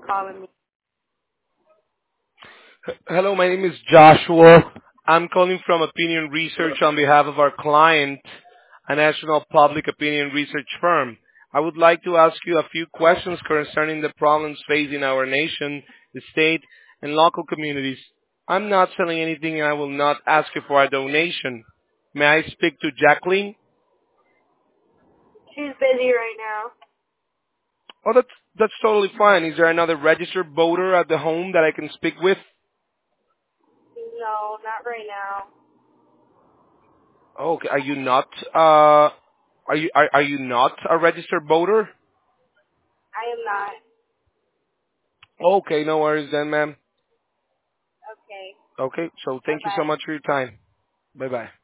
calling me. Hello, my name is Joshua. I'm calling from Opinion Research on behalf of our client, a national public opinion research firm. I would like to ask you a few questions concerning the problems facing our nation, the state, and local communities. I'm not selling anything and I will not ask you for a donation. May I speak to Jacqueline? She's busy right now. Oh, that's totally fine. Is there another registered voter at the home that I can speak with? No, not right now. Okay. Are you not are you not a registered voter? I am not. Okay, no worries then, ma'am. Okay. Okay, so thank you so Bye-bye. much for your time. Bye bye.